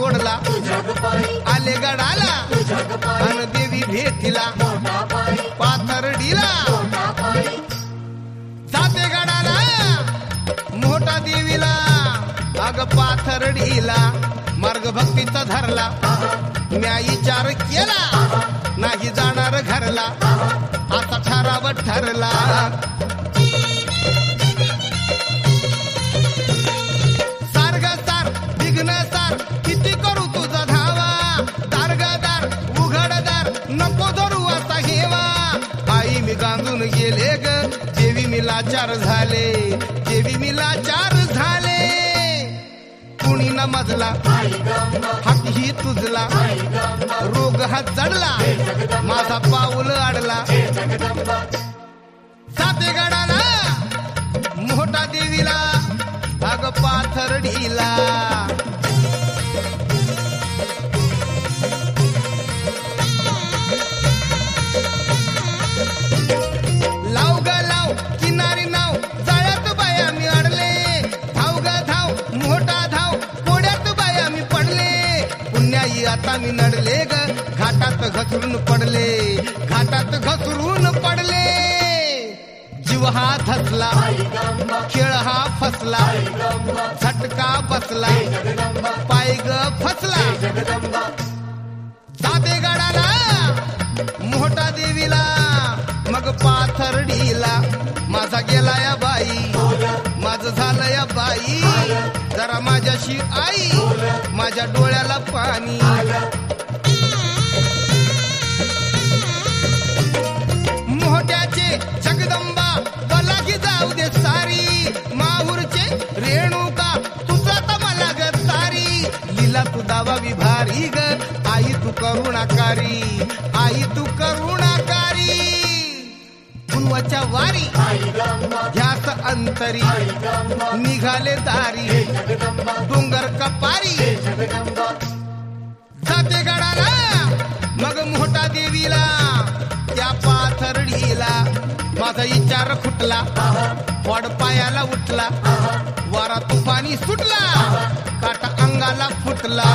सोडला आले गडाला अन देवी भेटीला पाथर्डीला जाते गडाला मोठा देवीला अग पाथर्डीला मार्ग भक्तीचा धरला म्या विचार केला नाही जाणार घरला आता ठराव ठरला सारग सार विघ्न सार किती करू तुझा धावा दारगदार उघडदार नको धरू असा हेवा आई मी गांजून गेले ग देवी मी लाचार झाले देवी मी लाचार झाले कुणी न मजला हात ही तुझला रोग हा जडला माझा पाऊल अडला जाते गडाला मोठा देवीला अग पाथर्डीला लाव ग लाव किनारी नाव जाळ्यात बाया मी अडले धाव ग धाव मोठा धाव कोड्यात बाया मी पडले पुण्याई आता मी नडले ग घाटात घसरून पडले घाटात घसरून पडले जीव हा धसला खेळ हा फसला झटका बसला पाय ग फसला जाते गडाला मोठा देवीला मग पाथर्डीला माझा गेला या बाई माझं झालं या बाई जरा माझ्याशी आई माझ्या डोळ्याला पाणी मोठ्याचे जगदंबा बलागी जाऊ दे सारी माहूरचे रेणुका तुझा तर मला ग तारी लीला तू दावावी भारी ग आई तू करुणाकारी आई तू करुणाकारी गुणवाच्या वारी ध्यास अंतरी निघाले दारी डोंगर कपारी जाते गडाला मग मोठा देवीला त्या पाथर्डीला माझा विचार खुटला वाड पायाला उठला वारा तुफानी सुटला काटा अंगाला फुटला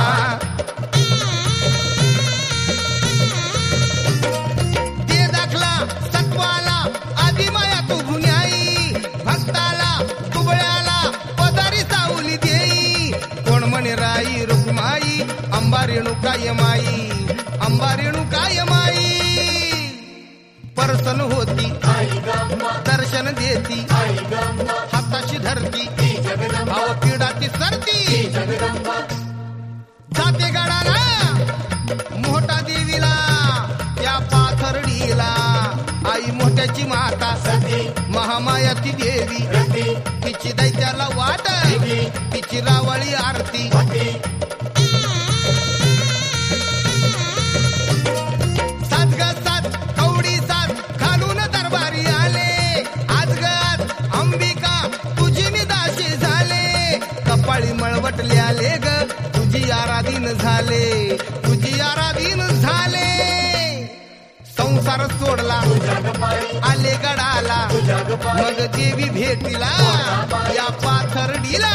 ते दाखला सत्वाला आधी माया तू गुन्हाई भक्ताला दुबळ्याला पदारी सावली देई कोण म्हणे राई रुक्माई अंबा रेणुकाय माई अंबा रेणुकाय माई परसन होती दर्शन देती हाताची धरती भाव पिडाची सरती जाते गडाला मोठा देवीला त्या पाथर्डीला आई मोठ्याची माता महामायाची देवी तिची दैत्याला वाट तिची रावळी आरती मळवटले आले ग तुझी आराधीन झाले तुझी आराधीन झाले संसार सोडला आले गडाला मग देवी भेटीला या पाथर्डीला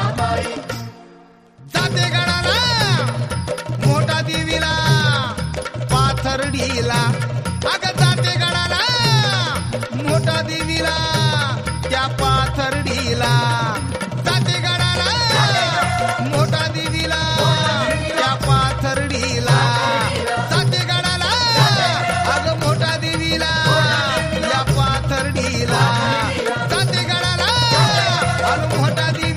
जाते गडाला मोठा देवीला पाथर्डीला अग जाते गडाला मोठा देवीला त्या पाथर्डीला जाते गडाला मोठा देवीला त्या पाथर्डीला जाते गडाला अग मोठा देवीला या पाथर्डीला जाते गडाला अग मोठा